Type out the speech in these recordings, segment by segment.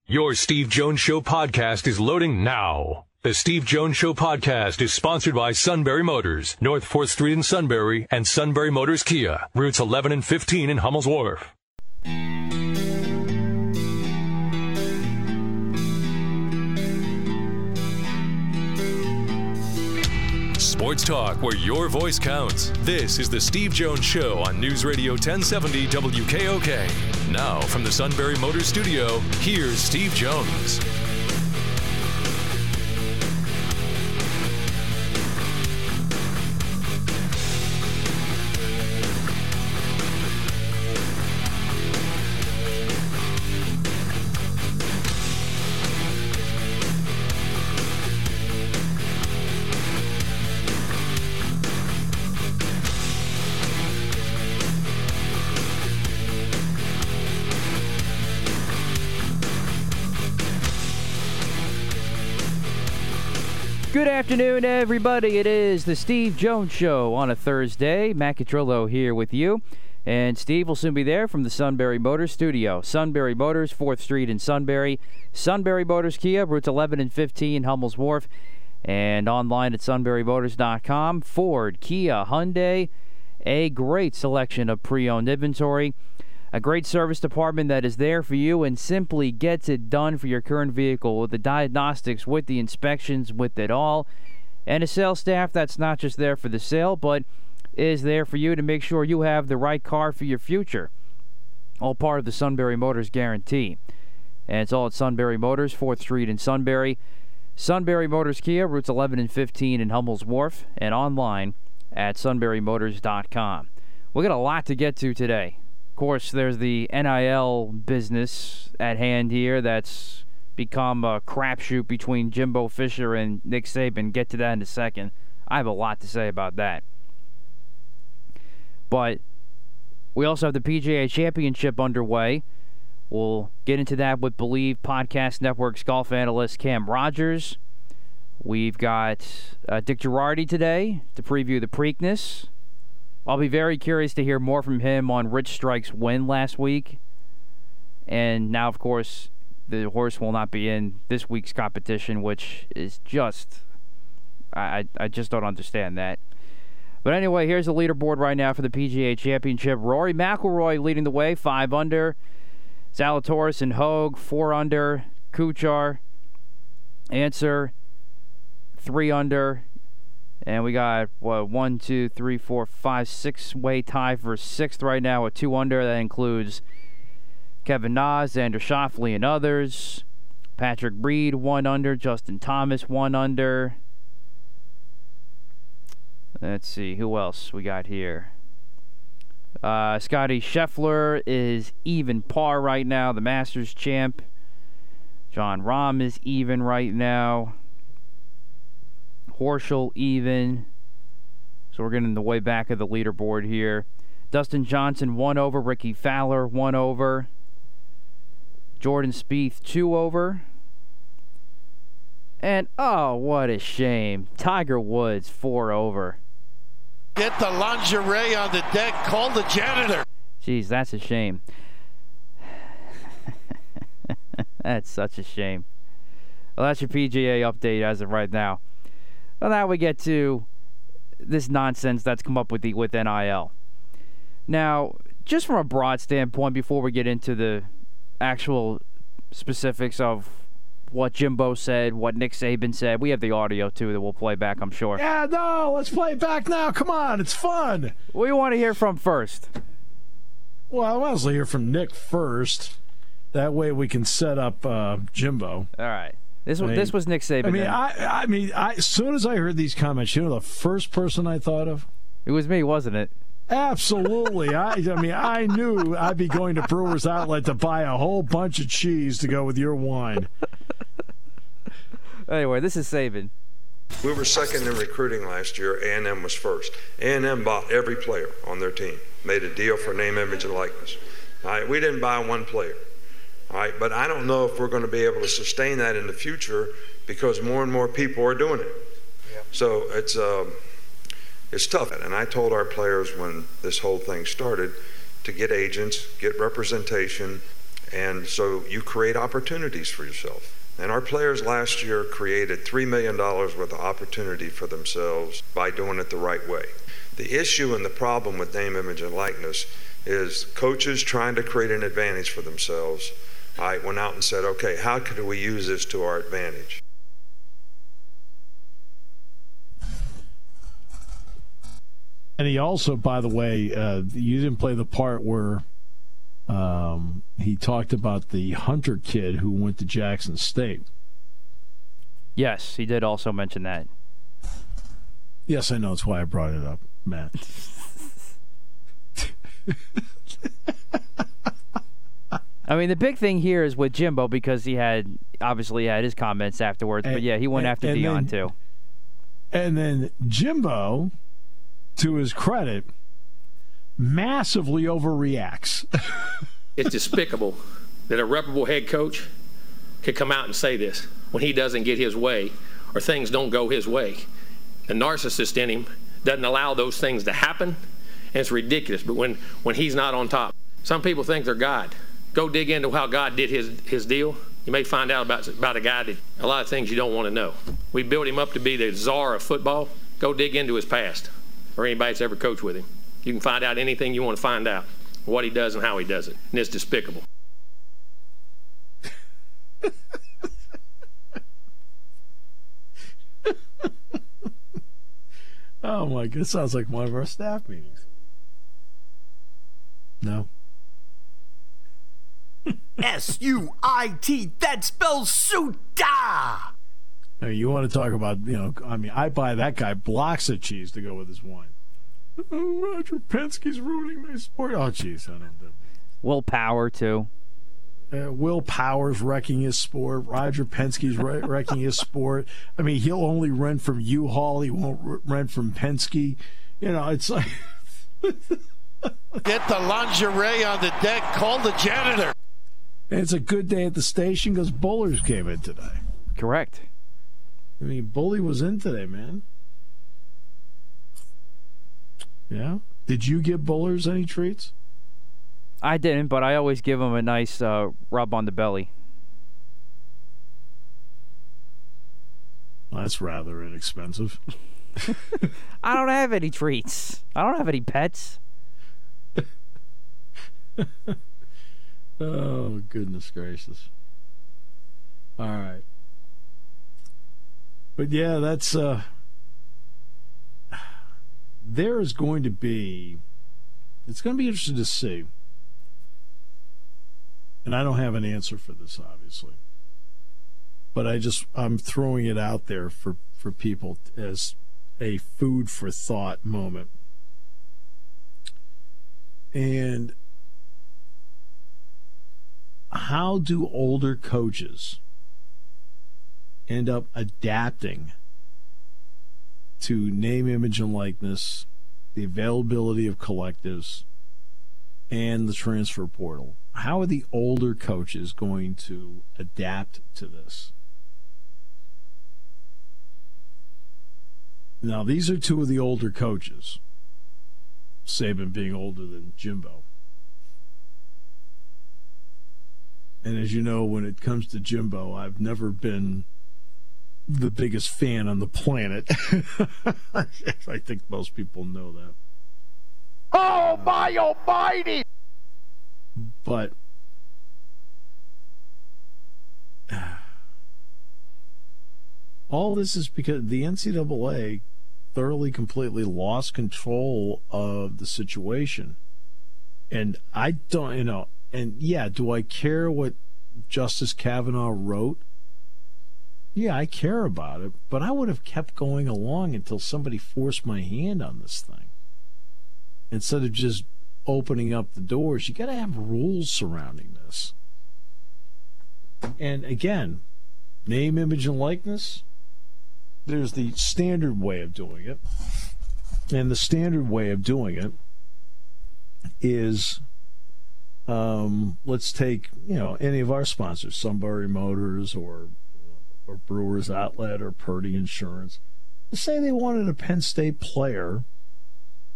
Your Steve Jones Show podcast is loading now. The Steve Jones Show podcast is sponsored by Sunbury Motors, North 4th Street in Sunbury, and Sunbury Motors Kia, routes 11 and 15 in Hummels Wharf. Sports talk where your voice counts. This is the Steve Jones Show on News Radio 1070 WKOK. Now from the Sunbury Motors Studio, here's Steve Jones. Good afternoon, everybody. It is the Steve Jones Show on a Thursday. Matt Catrillo here with you. And Steve will soon be there from the Sunbury Motors Studio. Sunbury Motors, 4th Street in Sunbury. Sunbury Motors Kia, routes 11 and 15, Hummels Wharf. And online at sunburymotors.com. Ford, Kia, Hyundai. A great selection of pre-owned inventory. A great service department that is there for you and simply gets it done for your current vehicle with the diagnostics, with the inspections, with it all. And a sales staff that's not just there for the sale, but is there for you to make sure you have the right car for your future. All part of the Sunbury Motors guarantee. And it's all at Sunbury Motors, 4th Street in Sunbury. Sunbury Motors Kia, routes 11 and 15 in Hummels Wharf, and online at sunburymotors.com. We got a lot to get to today. Of course, there's the NIL business at hand here that's become a crapshoot between Jimbo Fisher and Nick Saban. Get to that in a second. I have a lot to say about that. But we also have the PGA Championship underway. We'll get into that with Believe Podcast Network's golf analyst Cam Rogers. We've got Dick Girardi today to preview the Preakness. I'll be very curious to hear more from him on Rich Strike's win last week. And now, of course, the horse will not be in this week's competition, which is just... I just don't understand that. But anyway, here's the leaderboard right now for the PGA Championship. Rory McIlroy leading the way, 5 under. Zalatoris and Hogue, 4 under. Kuchar, Answer, 3 under. And we got, 1, 2, 3, 4, 5, 6-way tie for 6th right now with 2 under. That includes Kevin Na, Xander Schauffele, and others. Patrick Reed, 1 under. Justin Thomas, 1 under. Let's see, who else we got here? Scotty Scheffler is even par right now, the Masters champ. Jon Rahm is even right now. Horschel even. So we're getting the way back of the leaderboard here. Dustin Johnson 1 over. Ricky Fowler 1 over. Jordan Spieth 2 over. And oh, what a shame. Tiger Woods 4 over. Get the lingerie on the deck. Call the janitor. Jeez, that's a shame. That's such a shame. Well, that's your PGA update as of right now. Well, now we get to this nonsense that's come up with NIL. Now, just from a broad standpoint, before we get into the actual specifics of what Jimbo said, what Nick Saban said, we have the audio, too, that we'll play back, I'm sure. Yeah, no, let's play it back now. Come on, it's fun. What do you want to hear from first? Well, I want to hear from Nick first. That way we can set up Jimbo. All right. This was Nick Saban. I mean, as soon as I heard these comments, you know the first person I thought of? It was me, wasn't it? Absolutely. I knew I'd be going to Brewers Outlet to buy a whole bunch of cheese to go with your wine. Anyway, this is Saban. We were second in recruiting last year. A&M was first. A&M bought every player on their team, made a deal for name, image, and likeness. All right, we didn't buy one player. All right, but I don't know if we're going to be able to sustain that in the future because more and more people are doing it. Yeah. So it's tough. And I told our players when this whole thing started to get agents, get representation, And so you create opportunities for yourself. And our players last year created $3 million worth of opportunity for themselves by doing it the right way. The issue and the problem with name, image, and likeness is coaches trying to create an advantage for themselves. I went out and said, okay, how could we use this to our advantage? And he also, by the way, you didn't play the part where he talked about the Hunter kid who went to Jackson State. Yes, he did also mention that. Yes, I know. That's why I brought it up, Matt. I mean, the big thing here is with Jimbo because he obviously had his comments afterwards. But, yeah, he went after Deion, too. And then Jimbo, to his credit, massively overreacts. It's despicable that a reputable head coach could come out and say this when he doesn't get his way or things don't go his way. The narcissist in him doesn't allow those things to happen, and it's ridiculous. But when he's not on top, some people think they're God. Go dig into how God did his deal. You may find out about a guy that a lot of things you don't want to know. We built him up to be the czar of football. Go dig into his past or anybody that's ever coached with him. You can find out anything you want to find out, what he does and how he does it. And it's despicable. Oh, my God. It sounds like one of our staff meetings. No? S-U-I-T. That spells Suta. Now, you want to talk about, I buy that guy blocks of cheese to go with his wine. Oh, Roger Penske's ruining my sport. Oh, jeez. I don't know. Will Power, too. Will Power's wrecking his sport. Roger Penske's wrecking his sport. I mean, he'll only rent from U-Haul. He won't rent from Penske. It's like... Get the lingerie on the deck. Call the janitor. And it's a good day at the station because Bullers came in today. Correct. I mean, Bully was in today, man. Yeah? Did you give Bullers any treats? I didn't, but I always give him a nice rub on the belly. Well, that's rather inexpensive. I don't have any treats. I don't have any pets. Oh, goodness gracious. All right. But, yeah, that's... there is going to be... It's going to be interesting to see. And I don't have an answer for this, obviously. But I'm throwing it out there for people as a food for thought moment. And how do older coaches end up adapting to name, image, and likeness, the availability of collectives, and the transfer portal? How are the older coaches going to adapt to this? Now, these are two of the older coaches, Saban being older than Jimbo. And as you know, when it comes to Jimbo, I've never been the biggest fan on the planet. I think most people know that. Oh, my almighty! But all this is because the NCAA thoroughly, completely lost control of the situation. And I don't, and yeah, do I care what Justice Kavanaugh wrote? Yeah, I care about it, but I would have kept going along until somebody forced my hand on this thing. Instead of just opening up the doors, you got to have rules surrounding this. And again, name, image, and likeness, there's the standard way of doing it. And the standard way of doing it is, let's take, any of our sponsors, Sunbury Motors or Brewers Outlet or Purdy Insurance. Let's say they wanted a Penn State player,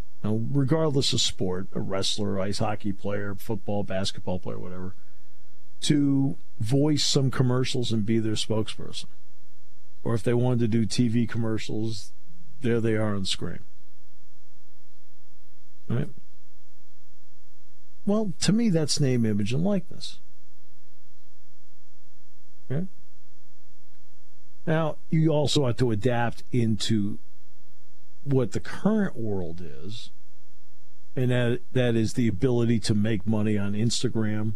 regardless of sport, a wrestler, ice hockey player, football, basketball player, whatever, to voice some commercials and be their spokesperson. Or if they wanted to do TV commercials, there they are on screen. Right? Well, to me, that's name, image, and likeness. Okay? Now, you also have to adapt into what the current world is, and that is the ability to make money on Instagram,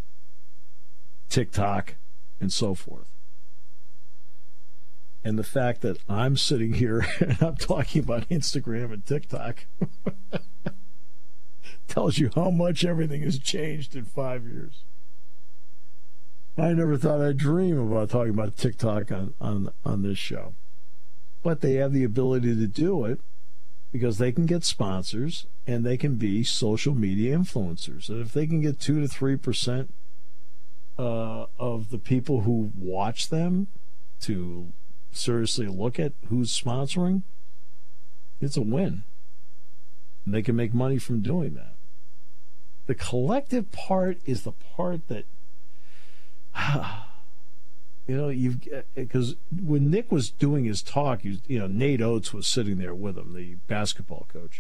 TikTok, and so forth. And the fact that I'm sitting here and I'm talking about Instagram and TikTok tells you how much everything has changed in 5 years. I never thought I'd dream about talking about TikTok on this show. But they have the ability to do it because they can get sponsors and they can be social media influencers. And if they can get 2 to 3% of the people who watch them to seriously look at who's sponsoring, it's a win. And they can make money from doing that. The collective part is the part that, because when Nick was doing his talk, Nate Oates was sitting there with him, the basketball coach.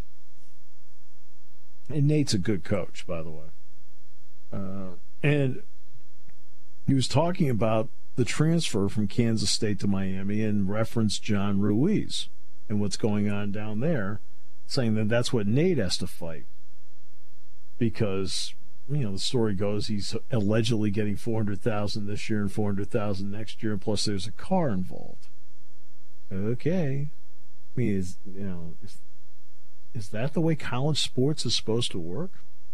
And Nate's a good coach, by the way. And he was talking about the transfer from Kansas State to Miami and referenced John Ruiz and what's going on down there, saying that that's what Nate has to fight. Because, the story goes he's allegedly getting $400,000 this year and $400,000 next year, and plus there's a car involved. Okay. I mean, is that the way college sports is supposed to work?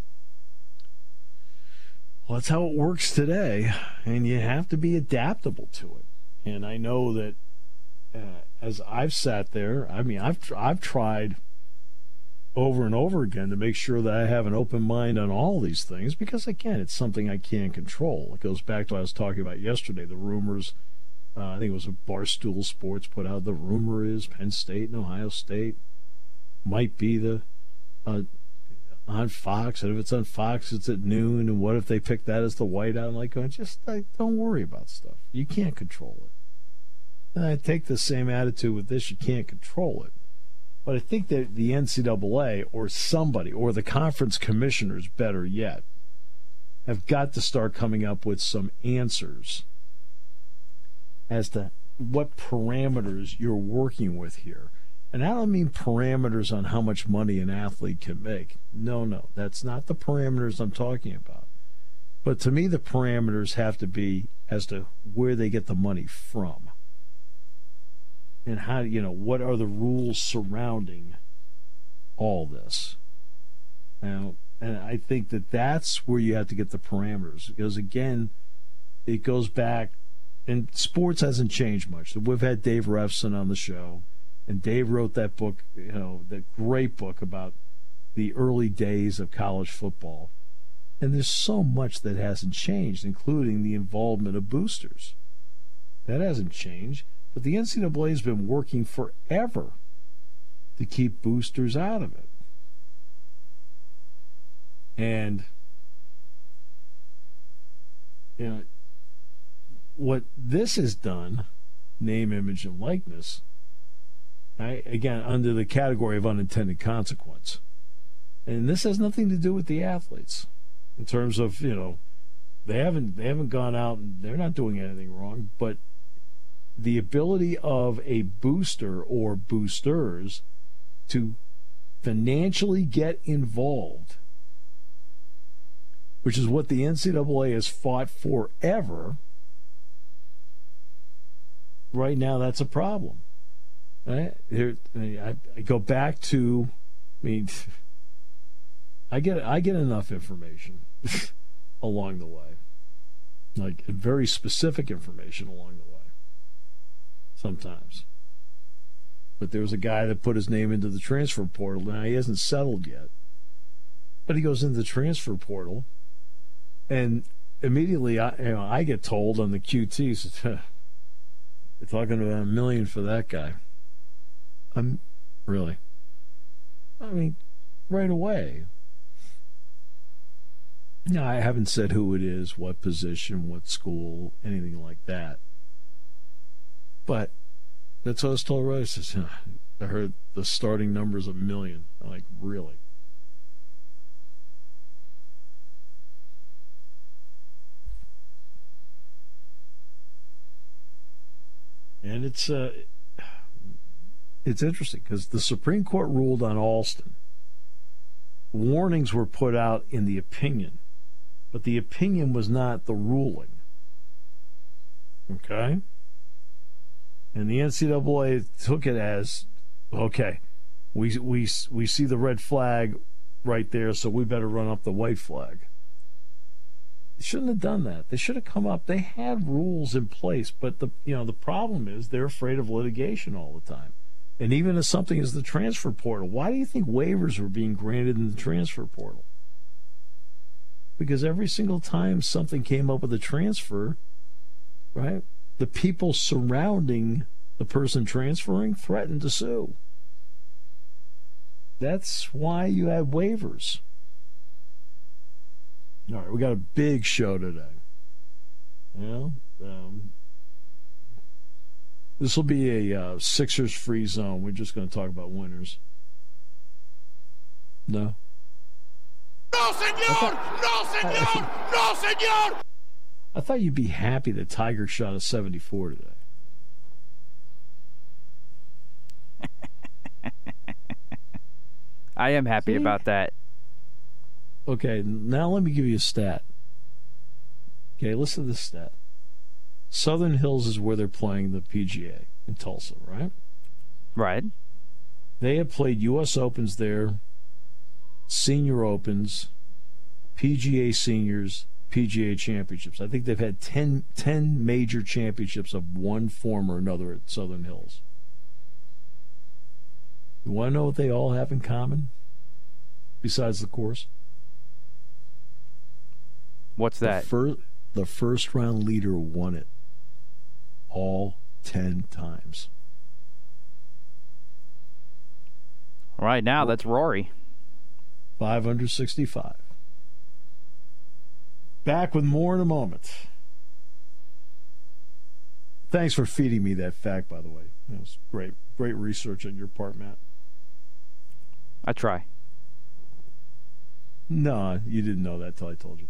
Well, that's how it works today, and you have to be adaptable to it. And I know that as I've sat there, I've tried over and over again to make sure that I have an open mind on all these things because, again, it's something I can't control. It goes back to what I was talking about yesterday, the rumors. I think it was a Barstool Sports put out the rumor is Penn State and Ohio State might be the on Fox, and if it's on Fox, it's at noon, and what if they pick that as the whiteout? I'm like, don't worry about stuff. You can't control it. And I take the same attitude with this. You can't control it. But I think that the NCAA or somebody, or the conference commissioners, better yet, have got to start coming up with some answers as to what parameters you're working with here. And I don't mean parameters on how much money an athlete can make. No, that's not the parameters I'm talking about. But to me, the parameters have to be as to where they get the money from. And how, what are the rules surrounding all this? Now, and I think that that's where you have to get the parameters. Because, again, it goes back, and sports hasn't changed much. We've had Dave Refson on the show. And Dave wrote that book, that great book about the early days of college football. And there's so much that hasn't changed, including the involvement of boosters. That hasn't changed. But the NCAA has been working forever to keep boosters out of it. And, what this has done, name, image, and likeness, again, under the category of unintended consequence. And this has nothing to do with the athletes in terms of, they haven't gone out and they're not doing anything wrong, but the ability of a booster or boosters to financially get involved, which is what the NCAA has fought forever, right now that's a problem. Right? I go back to, I get enough information along the way, like very specific information along the way. Sometimes, but there was a guy that put his name into the transfer portal. Now he hasn't settled yet, but he goes into the transfer portal, and immediately I get told on the QT, they're talking about $1 million for that guy. Really? Right away. No, I haven't said who it is, what position, what school, anything like that. But that's what I was told. Right? I said, I heard the starting number's 1 million. I'm like, really? And it's interesting because the Supreme Court ruled on Alston. Warnings were put out in the opinion, but the opinion was not the ruling. Okay? And the NCAA took it as, okay, we see the red flag right there, so we better run up the white flag. They shouldn't have done that. They should have come up. They had rules in place, but the problem is they're afraid of litigation all the time. And even as something as the transfer portal, why do you think waivers were being granted in the transfer portal? Because every single time something came up with a transfer, right, the people surrounding the person transferring threatened to sue. That's why you have waivers. All right, we got a big show today. This will be a Sixers free zone. We're just going to talk about winners. No? No, senor! No, senor! No, senor! I thought you'd be happy that Tiger shot a 74 today. I am happy about that. Okay, now let me give you a stat. Okay, listen to this stat. Southern Hills is where they're playing the PGA in Tulsa, right? Right. They have played U.S. Opens there, Senior Opens, PGA Seniors, PGA Championships. I think they've had 10 major championships of one form or another at Southern Hills. You want to know what they all have in common besides the course? What's that? The first round leader won it all 10 times. Right now, that's Rory. 5 under 65. Back with more in a moment. Thanks for feeding me that fact, by the way. It was great research on your part, Matt. I try. No, you didn't know that till I told you.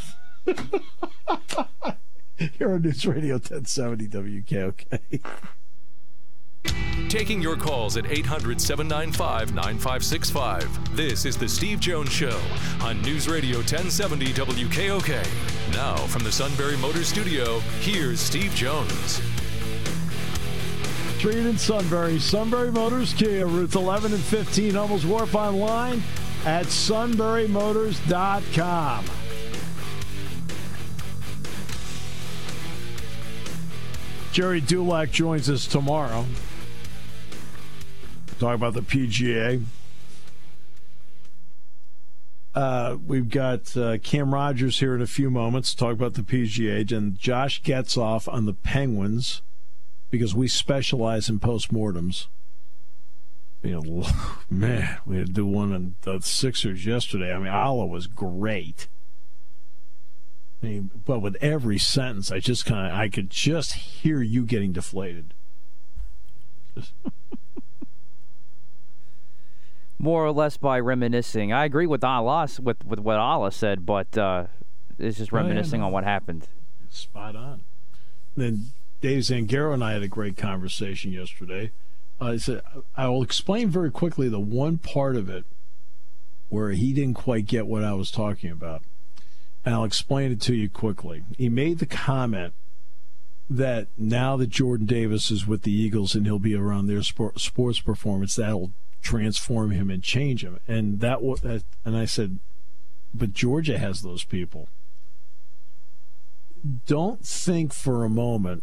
Here on News Radio 1070 WKOK. Taking your calls at 800-795-9565. This is The Steve Jones Show on News Radio 1070 WKOK. Now, from the Sunbury Motors Studio, here's Steve Jones. Street in Sunbury. Sunbury Motors Kia, routes 11 and 15, Hummels Wharf, online at sunburymotors.com. Jerry Dulac joins us tomorrow. Talk about the PGA. We've got Cam Rogers here in a few moments to talk about the PGA. And Josh Getzoff on the Penguins, because we specialize in postmortems. Man, we had to do one on the Sixers yesterday. I mean, Allah was great. But with every sentence, I could just hear you getting deflated. More or less by reminiscing. I agree with Allah, with what Allah said, but it's just reminiscing on what happened. Spot on. Then Dave Zangaro and I had a great conversation yesterday. I said I will explain very quickly the one part of it where he didn't quite get what I was talking about. And I'll explain it to you quickly. He made the comment that now that Jordan Davis is with the Eagles and he'll be around their sports performance, that'll transform him and change him. And I said, but Georgia has those people. Don't think for a moment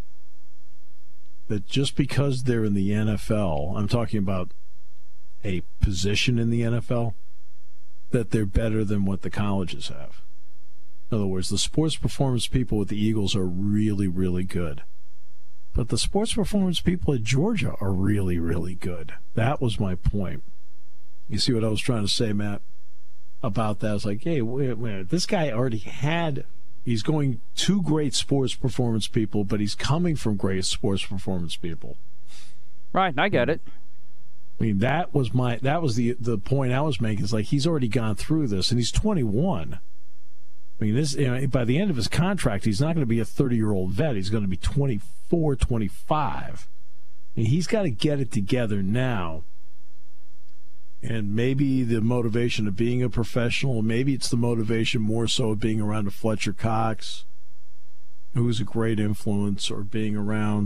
that just because they're in the NFL, I'm talking about a position in the NFL, that they're better than what the colleges have. In other words, the sports performance people with the Eagles are really, really good. But the sports performance people at Georgia are really, really good. That was my point. You see what I was trying to say, Matt? about that. I was like, hey, wait a minute. This guy already he's going to great sports performance people, but he's coming from great sports performance people. Right, I get it. I mean, that was the point I was making. Is like he's already gone through this, and he's 21. I mean, this by the end of his contract, he's not going to be a 30-year-old vet. He's going to be 24, 25. I mean, he's got to get it together now. And maybe the motivation of being a professional, maybe it's the motivation more so of being around a Fletcher Cox, who's a great influence, or being around,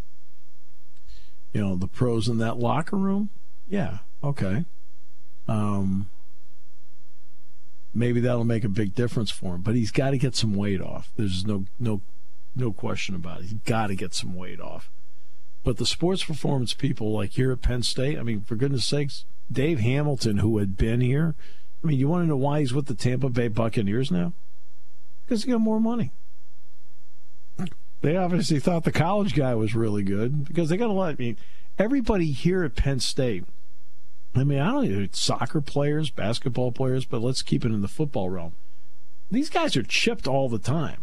the pros in that locker room. Yeah, okay. Maybe that'll make a big difference for him. But he's got to get some weight off. There's no question about it. He's got to get some weight off. But the sports performance people, like here at Penn State, I mean, for goodness sakes, Dave Hamilton, who had been here, I mean, you want to know why he's with the Tampa Bay Buccaneers now? Because he got more money. They obviously thought the college guy was really good because they got a lot. I mean, everybody here at Penn State, I mean, I don't know, soccer players, basketball players, but let's keep it in the football realm. These guys are chipped all the time.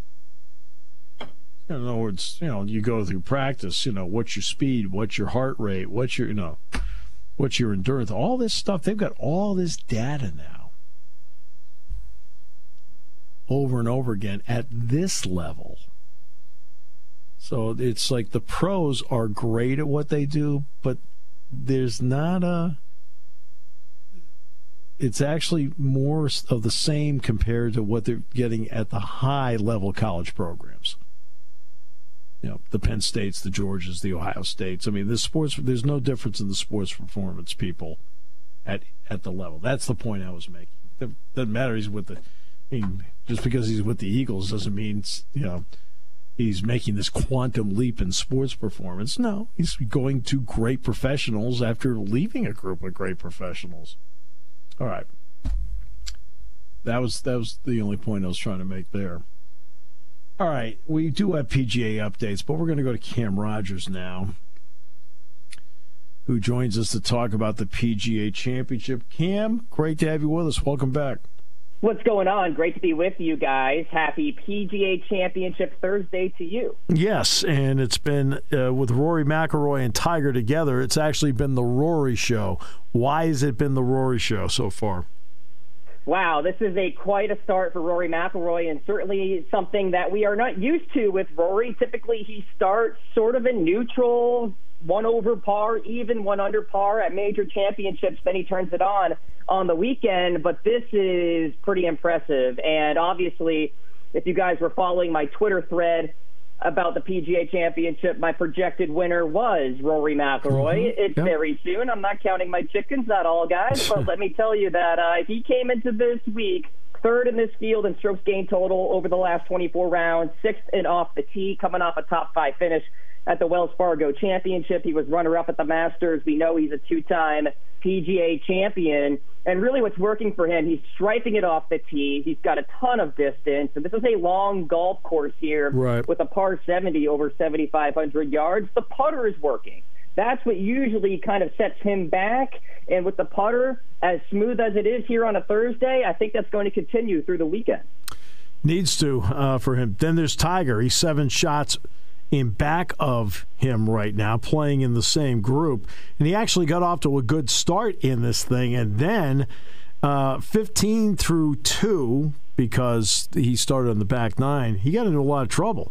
In other words, you go through practice, what's your speed, what's your heart rate, what's your endurance, all this stuff. They've got all this data now over and over again at this level. So it's like the pros are great at what they do, but there's not it's actually more of the same compared to what they're getting at the high-level college programs. The Penn States, the Georgias, the Ohio States. I mean, there's no difference in the sports performance people at the level. That's the point I was making. It doesn't matter just because he's with the Eagles doesn't mean, he's making this quantum leap in sports performance. No, he's going to great professionals after leaving a group of great professionals. All right. That was the only point I was trying to make there. All right, we do have PGA updates, but we're going to go to Cam Rogers now, who joins us to talk about the PGA Championship. Cam, great to have you with us. Welcome back. What's going on? Great to be with you guys. Happy PGA Championship Thursday to you. Yes, and it's been with Rory McIlroy and Tiger together, it's actually been the Rory Show. Why has it been the Rory Show so far? Wow, this is quite a start for Rory McIlroy, and certainly something that we are not used to with Rory. Typically, he starts sort of in neutral, one over par, even one under par at major championships. Then he turns it on the weekend. But this is pretty impressive. And obviously, if you guys were following my Twitter thread about the PGA Championship, my projected winner was Rory McIlroy. It's very soon. I'm not counting my chickens, not all, guys. But let me tell you that he came into this week third in this field in strokes gained total over the last 24 rounds, sixth in off the tee, coming off a top 5 finish at the Wells Fargo Championship. He was runner-up at the Masters. We know he's a 2-time PGA champion. And really what's working for him, he's striping it off the tee. He's got a ton of distance. And this is a long golf course here with a par 70 over 7,500 yards. The putter is working. That's what usually kind of sets him back. And with the putter, as smooth as it is here on a Thursday, I think that's going to continue through the weekend. Needs to for him. Then there's Tiger. He's 7 shots in back of him right now, playing in the same group. And he actually got off to a good start in this thing. And then 15 through 2, because he started on the back 9, he got into a lot of trouble.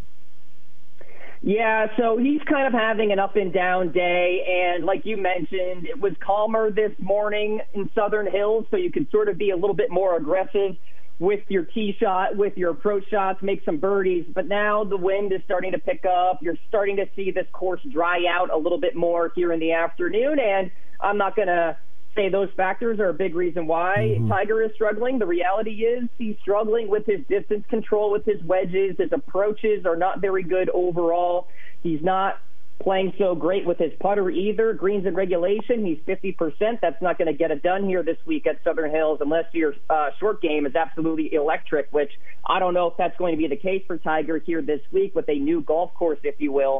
Yeah, so he's kind of having an up and down day, and like you mentioned, it was calmer this morning in Southern Hills, so you could sort of be a little bit more aggressive with your tee shot, with your approach shots, make some birdies. But now the wind is starting to pick up. You're starting to see this course dry out a little bit more here in the afternoon, and I'm not going to say those factors are a big reason why Tiger is struggling. The reality is he's struggling with his distance control, with his wedges. His approaches are not very good overall. He's not playing so great with his putter either. Greens in regulation, he's 50%. That's not going to get it done here this week at Southern Hills unless your short game is absolutely electric, which I don't know if that's going to be the case for Tiger here this week with a new golf course, if you will.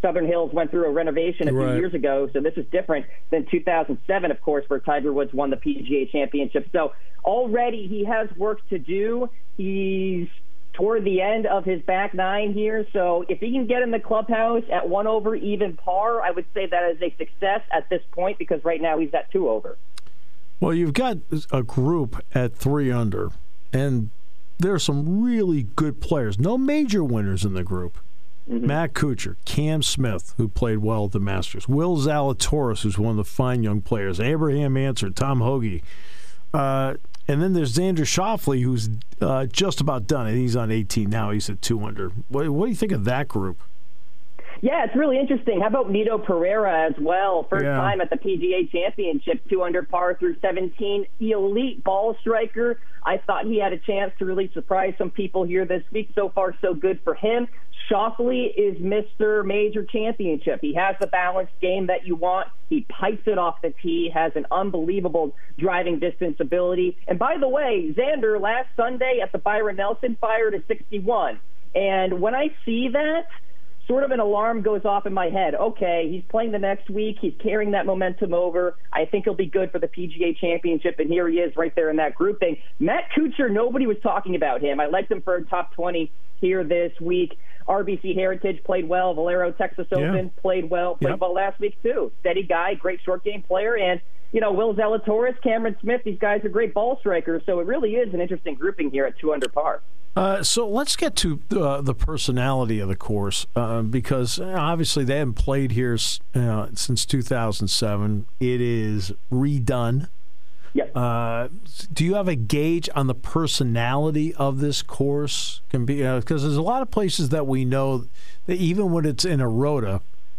Southern Hills went through a renovation a few years ago, so this is different than 2007, of course, where Tiger Woods won the PGA Championship. So already he has work to do. He's toward the end of his back nine here, so if he can get in the clubhouse at 1 over even par, I would say that is a success at this point, because right now he's at 2 over. Well, you've got a group at 3 under, and there are some really good players. No major winners in the group. Mm-hmm. Matt Kuchar, Cam Smith, who played well at the Masters, Will Zalatoris, who's one of the fine young players, Abraham Ancer, Tom Hoge, and then there's Xander Schauffele, who's just about done. And he's on 18 now. He's at 2 under. What do you think of that group? Yeah, it's really interesting. How about Mito Pereira as well? First time at the PGA Championship, 2 under par through 17. Elite ball striker. I thought he had a chance to really surprise some people here this week. So far, so good for him. Schauffele is Mr. Major Championship. He has the balanced game that you want. He pipes it off the tee, has an unbelievable driving distance ability. And by the way, Xander last Sunday at the Byron Nelson fired a 61. And when I see that, sort of an alarm goes off in my head. Okay, he's playing the next week. He's carrying that momentum over. I think he'll be good for the PGA Championship, and here he is right there in that grouping. Matt Kuchar, nobody was talking about him. I liked him for a top 20 here this week. RBC Heritage played well. Valero Texas Open played well. Played well last week, too. Steady guy, great short game player. And, you know, Will Zalatoris, Cameron Smith, these guys are great ball strikers. So it really is an interesting grouping here at 2 under par. So let's get to the personality of the course, because obviously they haven't played here since 2007. It is redone. Yep. Do you have a gauge on the personality of this course? Because there's a lot of places that we know that even when it's in a rota,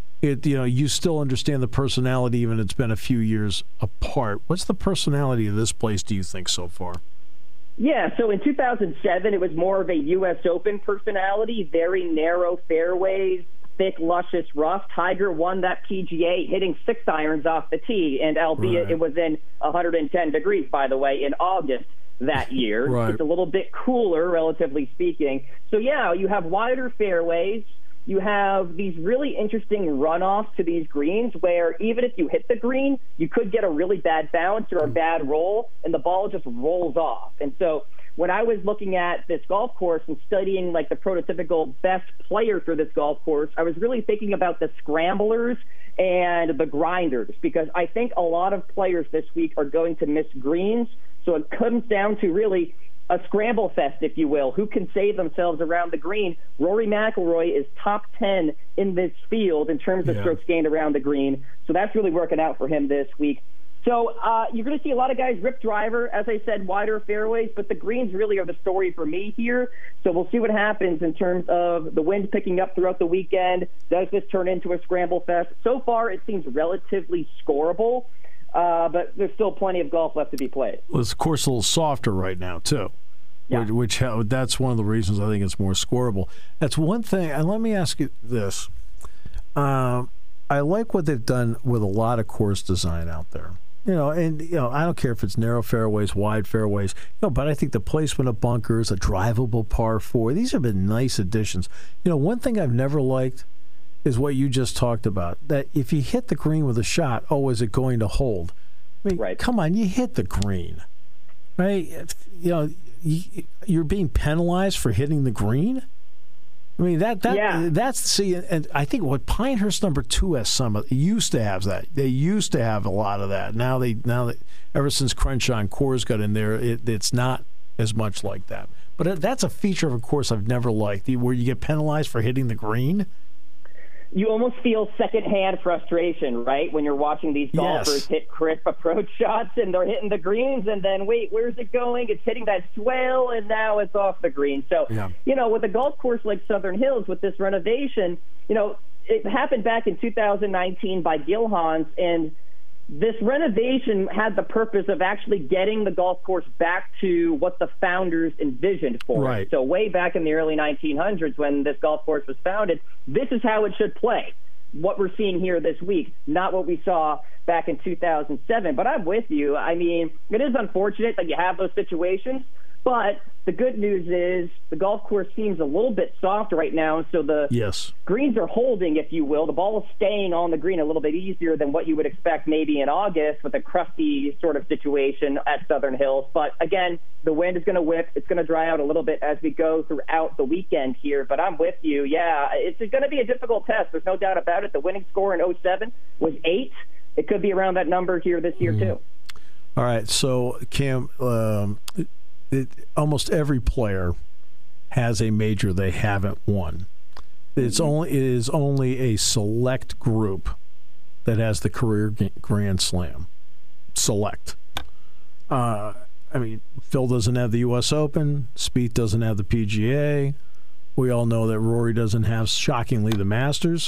you still understand the personality even it's been a few years apart. What's the personality of this place, do you think, so far? Yeah, so in 2007, it was more of a U.S. Open personality, very narrow fairways, thick, luscious rough. Tiger won that PGA hitting 6 irons off the tee, and albeit it was in 110 degrees, by the way, in August that year. It's a little bit cooler, relatively speaking. So, yeah, you have wider fairways. You have these really interesting runoffs to these greens where even if you hit the green, you could get a really bad bounce or a bad roll, and the ball just rolls off. And so when I was looking at this golf course and studying like the prototypical best player for this golf course, I was really thinking about the scramblers and the grinders, because I think a lot of players this week are going to miss greens. So it comes down to really a scramble fest, if you will. Who can save themselves around the green? Rory McIlroy is top 10 in this field in terms of strokes gained around the green. So that's really working out for him this week. So you're going to see a lot of guys rip driver, as I said, wider fairways, but the greens really are the story for me here. So we'll see what happens in terms of the wind picking up throughout the weekend. Does this turn into a scramble fest? So far, it seems relatively scoreable. But there's still plenty of golf left to be played. Well, it's, of course, a little softer right now, too. Yeah. Which that's one of the reasons I think it's more scoreable. That's one thing. And let me ask you this. I like what they've done with a lot of course design out there. I don't care if it's narrow fairways, wide fairways, but I think the placement of bunkers, a drivable par 4, these have been nice additions. One thing I've never liked is what you just talked about, that if you hit the green with a shot, is it going to hold? I mean, come on, you hit the green, right? You're being penalized for hitting the green. I mean, that's and I think what Pinehurst number 2 has used to have that. They used to have a lot of that. Now they ever since Crenshaw and Coors got in there, it's not as much like that. But that's a feature of a course I've never liked, where you get penalized for hitting the green. You almost feel secondhand frustration, right, when you're watching these golfers hit crisp approach shots and they're hitting the greens, and then, wait, where's it going? It's hitting that swale, and now it's off the green. So, with a golf course like Southern Hills, with this renovation, it happened back in 2019 by Gilhans, and this renovation had the purpose of actually getting the golf course back to what the founders envisioned for it. So way back in the early 1900s when this golf course was founded, this is how it should play. What we're seeing here this week, not what we saw back in 2007. But I'm with you. I mean, it is unfortunate that you have those situations, But the good news is the golf course seems a little bit soft right now, so the greens are holding, if you will. The ball is staying on the green a little bit easier than what you would expect maybe in August with a crusty sort of situation at Southern Hills. But, again, the wind is going to whip. It's going to dry out a little bit as we go throughout the weekend here. But I'm with you. Yeah, it's going to be a difficult test. There's no doubt about it. The winning score in 2007 was 8. It could be around that number here this year, too. All right, so, Cam, almost every player has a major they haven't won. It is only a select group that has the career Grand Slam. Select. I mean, Phil doesn't have the U.S. Open. Spieth doesn't have the PGA. We all know that Rory doesn't have, shockingly, the Masters.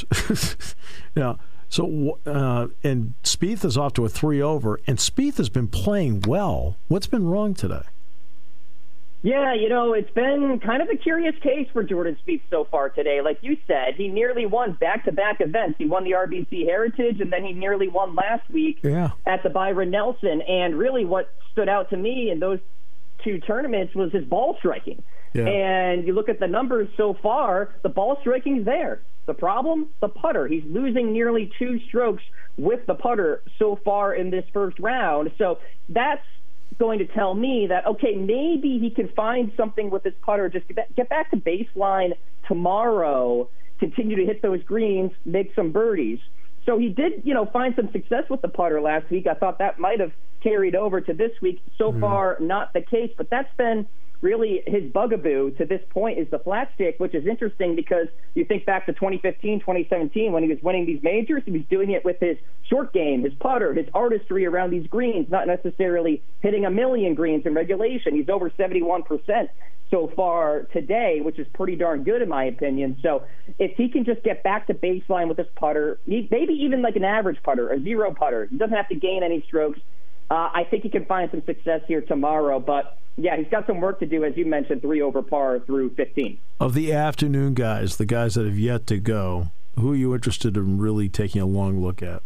So, and Spieth is off to a 3-over, and Spieth has been playing well. What's been wrong today? Yeah, it's been kind of a curious case for Jordan Spieth so far today. Like you said, he nearly won back-to-back events. He won the RBC Heritage, and then he nearly won last week at the Byron Nelson. And really what stood out to me in those two tournaments was his ball striking. Yeah. And you look at the numbers so far, the ball striking's there. The problem? The putter. He's losing nearly 2 strokes with the putter so far in this first round. So that's going to tell me that, okay, maybe he can find something with his putter, just get back to baseline tomorrow, continue to hit those greens, make some birdies. So he did, find some success with the putter last week. I thought that might have carried over to this week. So far, not the case, but that's been really his bugaboo to this point is the flat stick, which is interesting because you think back to 2015, 2017 when he was winning these majors, he was doing it with his short game, his putter, his artistry around these greens, not necessarily hitting a million greens in regulation. He's over 71% so far today, which is pretty darn good in my opinion. So if he can just get back to baseline with his putter, maybe even like an average putter, a 0 putter, he doesn't have to gain any strokes. I think he can find some success here tomorrow, but yeah, he's got some work to do, as you mentioned, 3 over par through 15. Of the afternoon guys, the guys that have yet to go, who are you interested in really taking a long look at?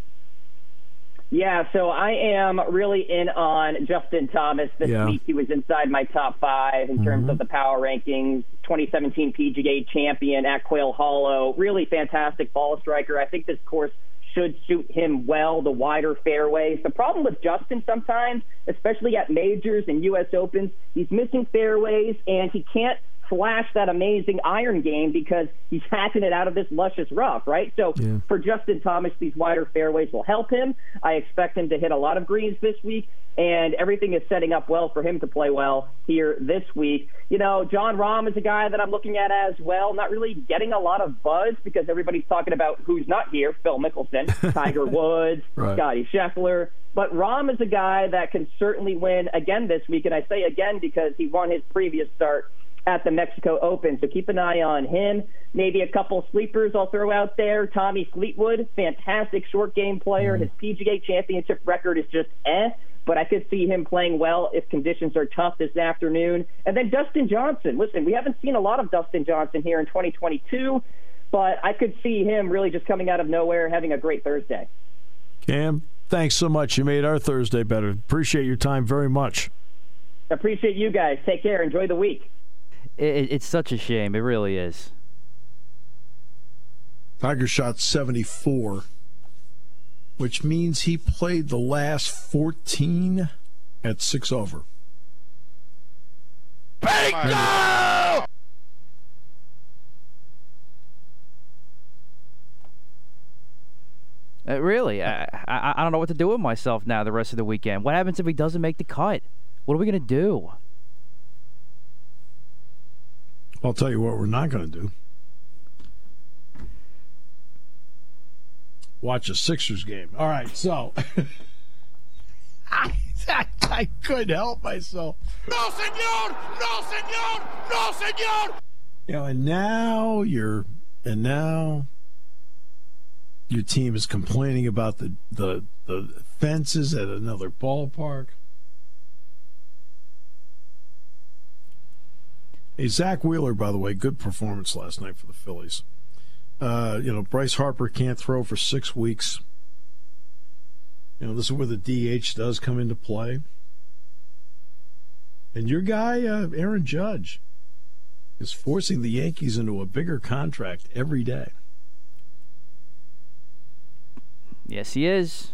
Yeah, so I am really in on Justin Thomas this week. He was inside my top 5 in terms of the power rankings, 2017 PGA champion at Quail Hollow. Really fantastic ball striker. I think this course should suit him well, the wider fairways. The problem with Justin sometimes, especially at majors and U.S. Opens, he's missing fairways, and he can't flash that amazing iron game because he's hacking it out of this luscious rough, right? So for Justin Thomas, these wider fairways will help him. I expect him to hit a lot of greens this week, and everything is setting up well for him to play well here this week. Jon Rahm is a guy that I'm looking at as well, not really getting a lot of buzz because everybody's talking about who's not here, Phil Mickelson, Tiger Woods, Scotty Scheffler. But Rahm is a guy that can certainly win again this week, and I say again because he won his previous start at the Mexico Open, so keep an eye on him. Maybe a couple sleepers I'll throw out there. Tommy Fleetwood, fantastic short game player. His PGA championship record is just but I could see him playing well if conditions are tough this afternoon. And then Dustin Johnson. Listen, we haven't seen a lot of Dustin Johnson here in 2022, but I could see him really just coming out of nowhere, having a great Thursday. Cam, thanks so much. You made our Thursday better. Appreciate your time very much. Appreciate you guys. Take care. Enjoy the week. It's such a shame. It really is. Tiger shot 74, which means he played the last 14 at 6 over. Bingo! Really, I don't know what to do with myself now the rest of the weekend. What happens if he doesn't make the cut? What are we going to do? I'll tell you what we're not going to do. Watch a Sixers game. All right, so I couldn't help myself. No, senor! No, senor! No, senor! And now your team is complaining about the fences at another ballpark. Hey, Zach Wheeler, by the way, good performance last night for the Phillies. Bryce Harper can't throw for 6 weeks. This is where the DH does come into play. And your guy, Aaron Judge, is forcing the Yankees into a bigger contract every day. Yes, he is.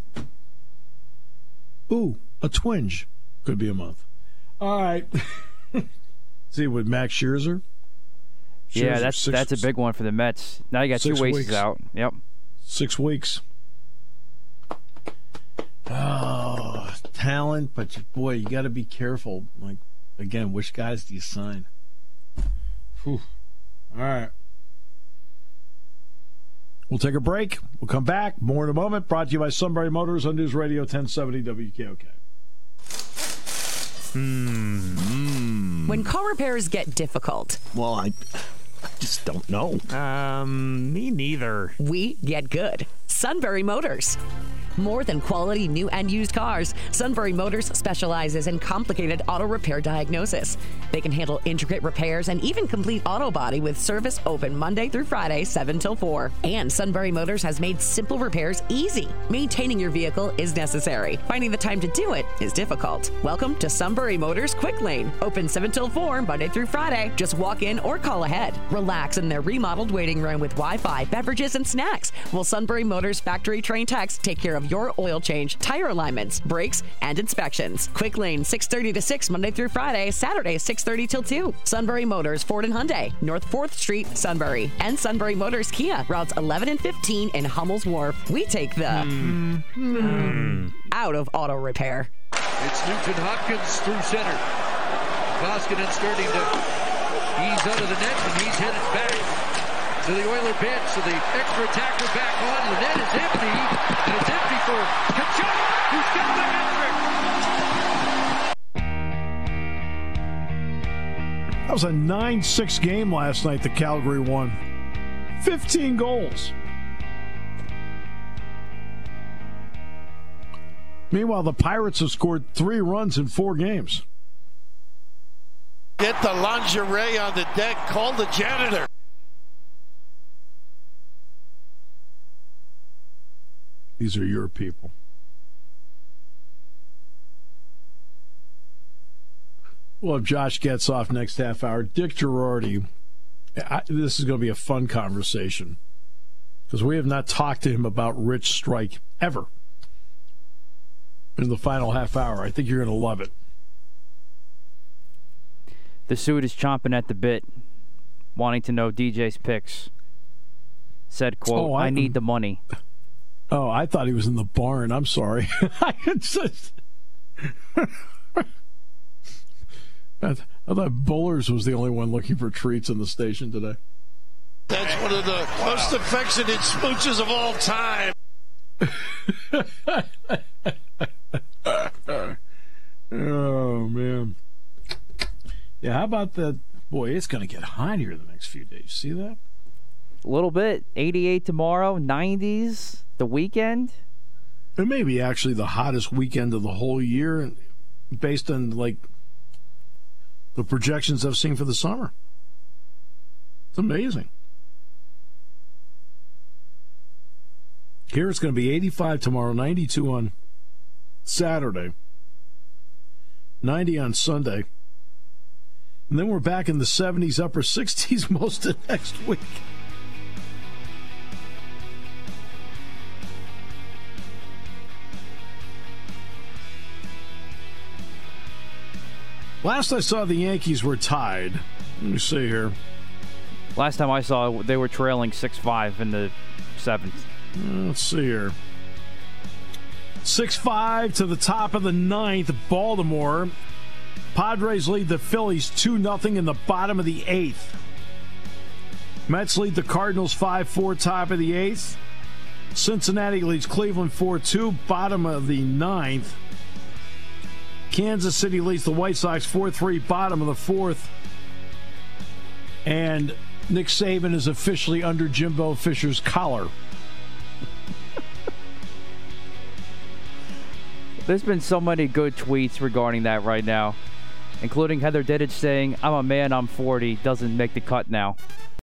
Ooh, a twinge. Could be a month. All right. See, with Max Scherzer. Yeah, that's a big one for the Mets. Now you got 2 aces out. Yep. 6 weeks. Oh, talent, but boy, you got to be careful. Like, again, which guys do you sign? Whew. All right. We'll take a break. We'll come back. More in a moment. Brought to you by Sunbury Motors on News Radio 1070 WKOK. When car repairs get difficult. Well, I just don't know. Me neither. We get good. Sunbury Motors. More than quality new and used cars, Sunbury Motors specializes in complicated auto repair diagnosis. They can handle intricate repairs and even complete auto body with service open Monday through Friday, 7 till 4. And Sunbury Motors has made simple repairs easy. Maintaining your vehicle is necessary. Finding the time to do it is difficult. Welcome to Sunbury Motors Quick Lane. Open 7 till 4, Monday through Friday. Just walk in or call ahead. Relax in their remodeled waiting room with Wi-Fi, beverages, and snacks, while Sunbury Motors factory trained techs take care of your oil change, tire alignments, brakes, and inspections. Quick Lane, 6:30 to 6, Monday through Friday, Saturday, 6:30 till 2. Sunbury Motors, Ford and Hyundai, North 4th Street, Sunbury. And Sunbury Motors Kia, routes 11 and 15 in Hummel's Wharf. We take the out of auto repair. It's Nugent Hopkins through center. Koskinen starting to ease out of the net, and he's headed back to the Oiler bench. So the extra attacker back on. The net is empty, and it's empty for Kachuk, who's got the hat trick. That was a 9-6 game last night that Calgary won. 15 goals. Meanwhile, the Pirates have scored 3 runs in 4 games. Get the lingerie on the deck. Call the janitor. These are your people. Well, if Josh gets off next half hour, Dick Girardi, this is going to be a fun conversation because we have not talked to him about Rich Strike ever in the final half hour. I think you're going to love it. The suit is chomping at the bit, wanting to know DJ's picks. Said, quote, I need the money. Oh, I thought he was in the barn. I'm sorry. I thought Bullers was the only one looking for treats in the station today. That's one of the most affectionate smooches of all time. Oh, man. Yeah, how about that? Boy, it's going to get hot here the next few days. See that? A little bit. 88 tomorrow, 90s the weekend. It may be actually the hottest weekend of the whole year based on, like, the projections I've seen for the summer. It's amazing. Here it's going to be 85 tomorrow, 92 on Saturday, 90 on Sunday. And then we're back in the 70s, upper 60s most of next week. Last I saw, the Yankees were tied. Let me see here. Last time I saw, they were trailing 6-5 in the 7th. Let's see here. 6-5 to the top of the 9th, Baltimore. Padres lead the Phillies 2-0 in the bottom of the 8th. Mets lead the Cardinals 5-4, top of the 8th. Cincinnati leads Cleveland 4-2, bottom of the 9th. Kansas City leads the White Sox 4-3, bottom of the 4th. And Nick Saban is officially under Jimbo Fisher's collar. There's been so many good tweets regarding that right now, including Heather Dittich saying, I'm a man, I'm 40, doesn't make the cut now.